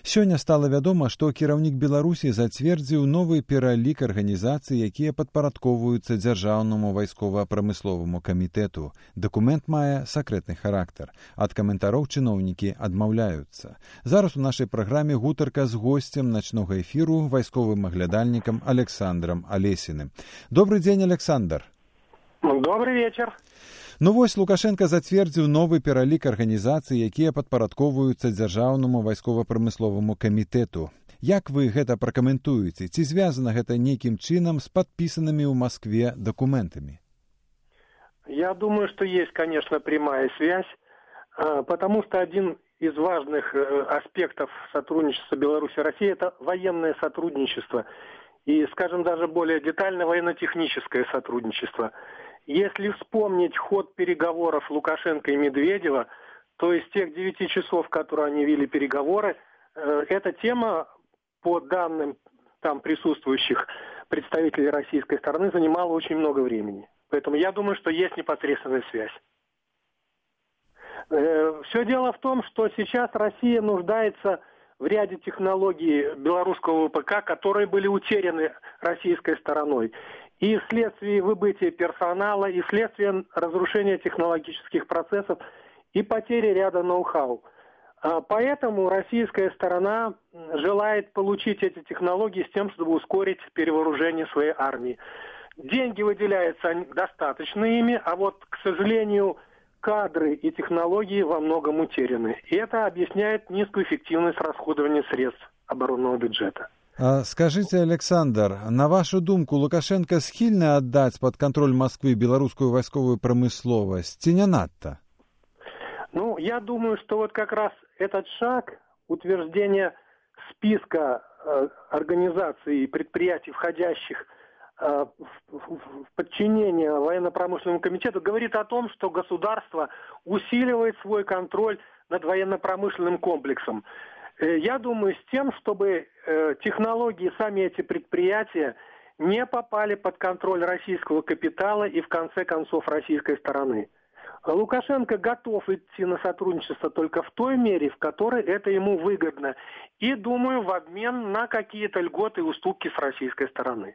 Сёння стала вядома, што кіраўнік Беларусі зацвердзіў новы пералік арганізацый, якія падпарадкоўваюцца дзяржаўнаму вайскова-прамысловаму камітэту. Дакумент мае сакрэтны характар. Ад каментароў чыноўнікі адмаўляюцца. Зараз у нашай праграме гутарка з госцем начнога эфіру, вайсковым аглядальнікам Александром Алесіным. Добрый дзень, Александр. Добрый вечер. Ну вось, Лукашенко зацвердзіў новы пералік арганізацый, якія падпарадкоўваюцца дзяржаўнаму вайскова-прамысловаму камітэту. Як вы гэта пракаментуеце? Ці звязана гэта нейкім чынам с подписанными в Москве документами? Я думаю, что есть, конечно, прямая связь, потому что один из важных аспектов сотрудничества Беларуси и России – это военное сотрудничество. И, скажем, даже более детально, военно-техническое сотрудничество. Если вспомнить ход переговоров Лукашенко и Медведева, то из тех 9 часов, которые они вели переговоры, эта тема, по данным там присутствующих представителей российской стороны, занимала очень много времени. Поэтому я думаю, что есть непосредственная связь. Все дело в том, что сейчас Россия нуждается в ряде технологий белорусского ВПК, которые были утеряны российской стороной. И вследствие выбытия персонала, и вследствие разрушения технологических процессов, и потери ряда ноу-хау. Поэтому российская сторона желает получить эти технологии с тем, чтобы ускорить перевооружение своей армии. Деньги выделяются достаточно ими, а вот, к сожалению, кадры и технологии во многом утеряны. И это объясняет низкую эффективность расходования средств оборонного бюджета. Скажите, Александр, на вашу думку, Лукашенко схильны отдать под контроль Москвы белорусскую войсковую промысловость? Ці не надто? Ну, я думаю, что вот как раз этот шаг, утверждение списка организаций и предприятий, входящих в подчинение военно-промышленному комитету, говорит о том, что государство усиливает свой контроль над военно-промышленным комплексом. Я думаю, с тем, чтобы технологии, сами эти предприятия не попали под контроль российского капитала и, в конце концов, российской стороны. Лукашенко готов идти на сотрудничество только в той мере, в которой это ему выгодно. И, думаю, в обмен на какие-то льготы и уступки с российской стороны.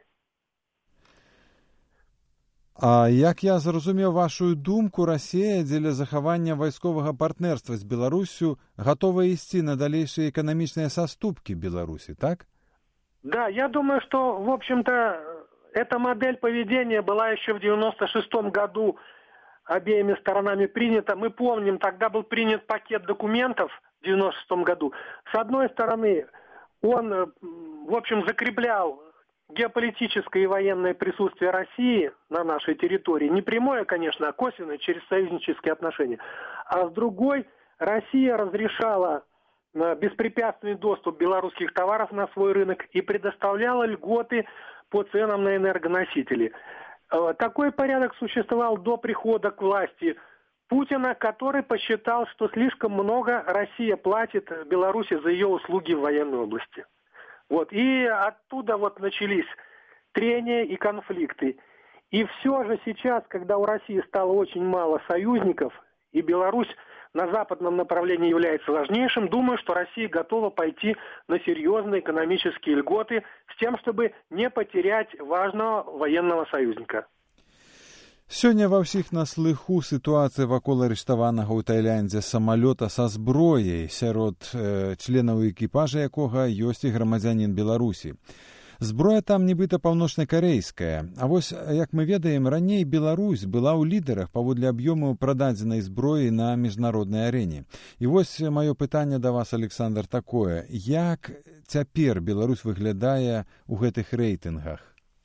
А як я зразумеў вашу думку, Расія дзеля захавання вайсковага партнерства з Беларусю готова ісці на далейшие экономичные саступки Беларуси, так? Да, я думаю, что, в общем-то, эта модель поведения была еще в 1996 году обеими сторонами принята. Мы помним, тогда был принят пакет документов в 1996 году. С одной стороны, он, в общем, закреплял геополитическое и военное присутствие России на нашей территории, не прямое, конечно, а косвенное, через союзнические отношения. А с другой, Россия разрешала беспрепятственный доступ белорусских товаров на свой рынок и предоставляла льготы по ценам на энергоносители. Такой порядок существовал до прихода к власти Путина, который посчитал, что слишком много Россия платит Беларуси за ее услуги в военной области. Вот. И оттуда вот начались трения и конфликты. И все же сейчас, когда у России стало очень мало союзников, и Беларусь на западном направлении является важнейшим, думаю, что Россия готова пойти на серьезные экономические льготы с тем, чтобы не потерять важного военного союзника. Сёння ва ўсіх на слыху сітуацыя вакол арыштаванага ў Тайландзе самалёта са зброяй, сярод членаў экіпажа якога ёсць і грамадзянін Беларусі. Зброя там нібыта паўночнакарэйская, а вось, як мы ведаем, раней Беларусь была ў лідарах паводле аб'ёму прададзенай зброі на міжнароднай арэне. І вось маё пытанне да вас, Александр, такое. Як цяпер Беларусь выглядае ў гэтых рэйтынгах?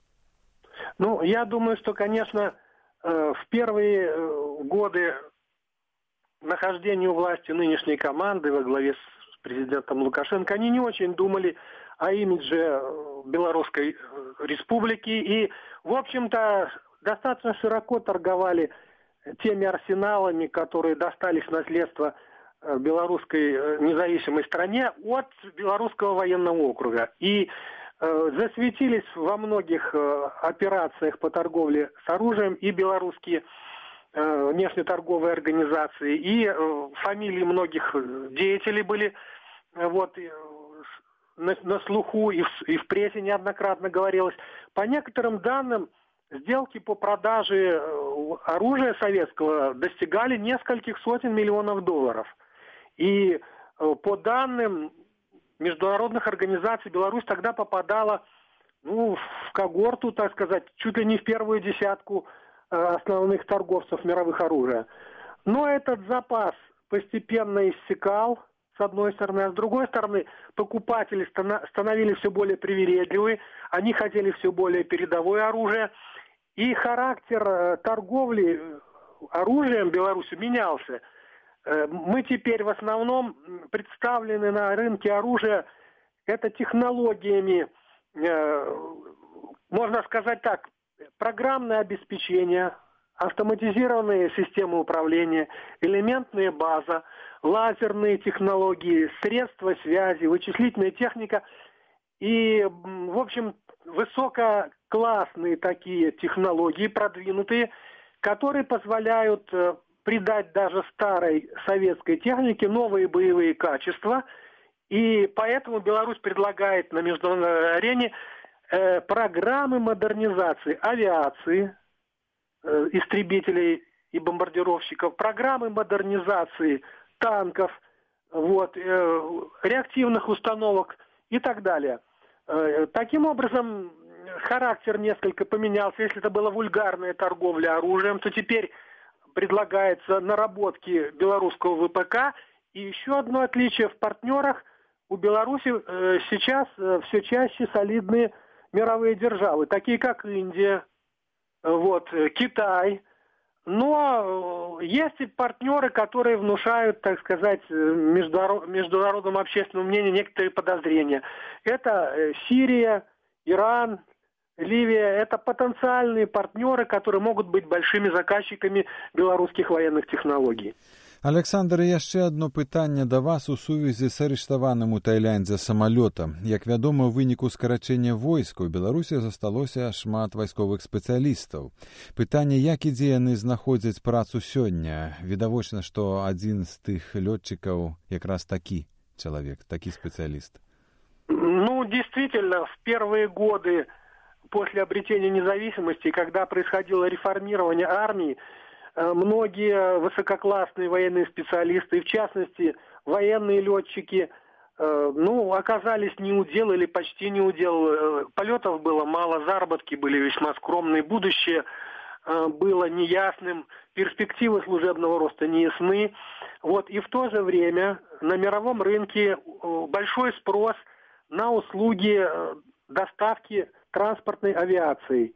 Ну, я думаю, что, конечно, в первые годы нахождения у власти нынешней команды во главе с президентом Лукашенко они не очень думали о имидже Белорусской республики и, в общем-то, достаточно широко торговали теми арсеналами, которые достались в наследство белорусской независимой стране от Белорусского военного округа. И засветились во многих операциях по торговле с оружием и белорусские внешнеторговые организации, и фамилии многих деятелей были вот на слуху, и в прессе неоднократно говорилось. По некоторым данным, сделки по продаже оружия советского достигали нескольких сотен миллионов долларов. И по данным международных организаций, Беларусь тогда попадала в когорту, так сказать, чуть ли не в первую десятку основных торговцев мировых оружия. Но этот запас постепенно иссякал, с одной стороны, а с другой стороны, покупатели становились все более привередливы, они хотели все более передовое оружие, и характер торговли оружием Беларуси менялся. Мы теперь в основном представлены на рынке оружия это технологиями, можно сказать так, программное обеспечение, автоматизированные системы управления, элементная база, лазерные технологии, средства связи, вычислительная техника и, в общем, высококлассные такие технологии, продвинутые, которые позволяют придать даже старой советской технике новые боевые качества. И поэтому Беларусь предлагает на международной арене программы модернизации авиации, истребителей и бомбардировщиков, программы модернизации танков, реактивных установок и так далее. Таким образом, характер несколько поменялся. Если это была вульгарная торговля оружием, то теперь предлагается наработки белорусского ВПК. И еще одно отличие: в партнерах у Беларуси сейчас все чаще солидные мировые державы, такие как Индия, Китай. Но есть и партнеры, которые внушают, так сказать, международному общественному мнению некоторые подозрения. Это Сирия, Иран, Ливия. Это потенциальные партнеры, которые могут быть большими заказчиками белорусских военных технологий. Александр, яшчэ одно пытанне да вас у сувязі з арыштаваным у Тайландзе самалётам. Як вядома, у выніку скарачэння войска ў Беларусі засталося шмат вайсковых спецыялістаў. Пытанне, як і дзе яны знаходзяць працу сёння? Відавочна, што адзін з тых лётчыкаў якраз такі чалавек, такі спецыяліст. Действительно, в первые годы после обретения независимости, когда происходило реформирование армии, многие высококлассные военные специалисты, в частности, военные летчики, оказались неудел или почти неудел. Полетов было мало, заработки были весьма скромные, будущее было неясным, перспективы служебного роста неясны. И в то же время на мировом рынке большой спрос на услуги доставки транспортной авиации,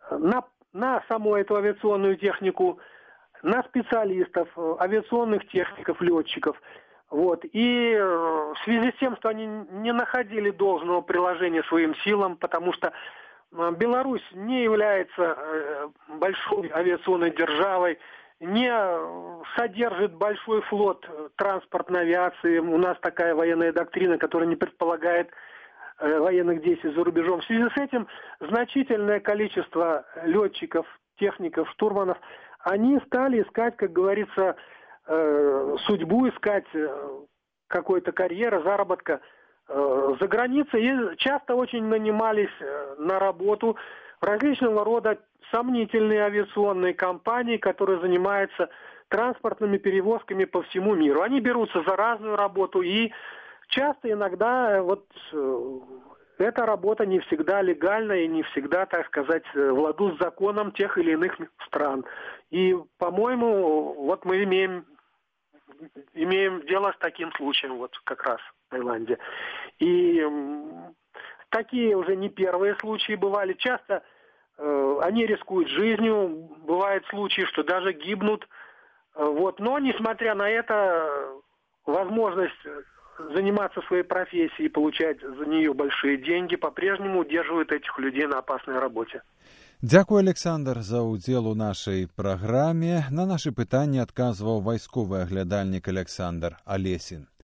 на саму эту авиационную технику, на специалистов, авиационных техников, летчиков. И в связи с тем, что они не находили должного приложения своим силам, потому что Беларусь не является большой авиационной державой, не содержит большой флот транспортной авиации. У нас такая военная доктрина, которая не предполагает военных действий за рубежом. В связи с этим значительное количество летчиков, техников, штурманов, они стали искать, как говорится, судьбу, искать какой-то карьеры, заработка за границей. И часто очень нанимались на работу в различного рода сомнительные авиационные компании, которые занимаются транспортными перевозками по всему миру. Они берутся за разную работу, и часто иногда эта работа не всегда легальна и не всегда, так сказать, в ладу с законом тех или иных стран. И, по-моему, мы имеем дело с таким случаем как раз в Таиланде. И такие уже не первые случаи бывали. Часто они рискуют жизнью, бывают случаи, что даже гибнут. Но, несмотря на это, возможность заниматься своей профессией и получать за нее большие деньги по-прежнему удерживают этих людей на опасной работе. Дзякуй, Александр, за ўдзел у нашай праграме. На нашы пытанні адказваў вайсковы аглядальнік Александр Алесін.